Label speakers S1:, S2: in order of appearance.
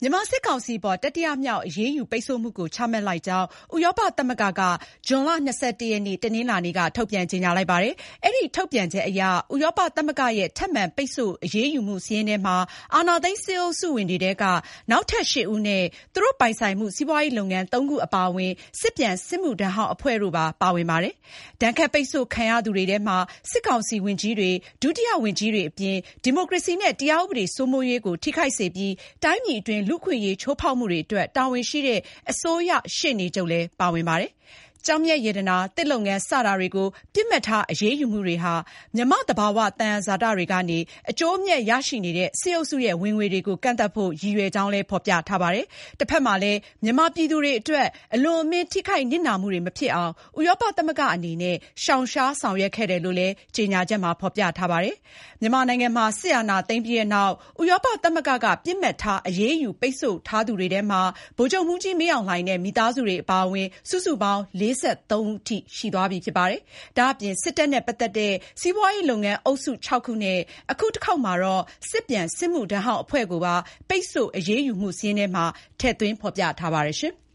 S1: မြန်မာစစ်ကောင်စီပေါ်တတိယမြောက်အရေးယူပိတ်ဆို့မှုကိုချမှတ်လိုက်ကြောင်းဥရောပသမဂ္ဂကဇွန်လ21ရက်နေ့တနင်္လာနေ့ကထုတ်ပြန်ကြေညာလိုက်ပါတယ်။အဲဒီထုတ်ပြန်ချက်အရဥရောပသမဂ္ဂရဲ့ထပ်မံပိတ်ဆို့အရေးယူမှုစာရင်းထဲမှာအာဏာသိမ်းစစ်အုပ်စုဝင်တွေထဲကနောက်ထပ်8ဦးနဲ့သူတို့ပိုင်ဆိုင်မှုစီးပွားရေးလုပ်ငန်း3ခုအပါအဝင်စစ်ပြန်စစ်မှုထမ်းဟောင်းအဖွဲ့တို့ပါဝင်ပါတယ်။ဒဏ်ခတ်ပိတ်ဆို့ခံရသူတွေထဲမှာစစ်ကောင်စီဝန်ကြီးတွေဒုတိယဝန်ကြီးတွေအပြင်ဒီမိုကရေစီနဲ့တရားဥပဒေစိုးမိုးရေးကိုထိခိုက်စေပြီးတိုင်းပြည်အတွင်းလူ့အခွင့်အရေးချိုးဖောက်မှုတွေအတွက်တာဝန်ရှိတဲ့အစိုးရရှေ့နေချုပ်လည်းပါဝင်ပါတယ်။ကျောက်မျက်ရတနာသစ်လုပ်ငန်းစတာတွေကိုပြစ်မှတ်ထားအရေးယူမှုတွေဟာမြန်မာသဘာဝသယံဇာတတွေကနေအကျိုးအမြတ်ရရှိနေတဲ့စစ်အုပ်စုရဲ့ဝင်ငွေတွေကိုကန့်သတ်ဖို့ရည်ရွယ်ကြောင်းလည်းဖော်ပြထားပါတယ်။တစ်ဖက်မှာလည်းမြန်မာပြည်သူတွေအတွက်အလွန်အမင်းထိခိုက်နစ်နာမှုတွေမဖြစ်အောင်ဥရောပသမဂ္ဂအနေနဲ့ရှောင်ရှားဆောင်ရွက်ခဲ့တယ်လို့လည်းကြေညာချက်မှာဖော်ပြထားပါတယ်။မြန်မာနိုင်ငံမှာစစ်အာဏာသိမ်းပြီးတဲ့နောက်ဥရောပသမဂ္ဂကပြစ်မှတ်ထားအရေးယူပိတ်ဆို့ထားသူတွေထဲမှာဗိုလ်ချုပ်မှူးကြီးမင်းအောင်လှိုင်နဲ့မိသားစုတွေအပါအဝင်စုစုပေါင်း43ဦးထိရှိသွားပြီဖြစ်ပါတယ်။ဒါ့အပြင်စစ်တပ်နဲ့ပတ်သက်တဲ့စီးပွားရေးလုပ်ငန်းအုပ်စု6ခုနဲ့အခုတစ်ခေါက်မှာတော့စစ်ပြန်စစ်မှုထမ်းဟောင်းအဖွဲ့ကိုပါပိတ်ဆို့အရေးယူမှုစာရင်းထဲမှာထည့်သွင်းဖော်ပြထားပါတယ်ရှင်။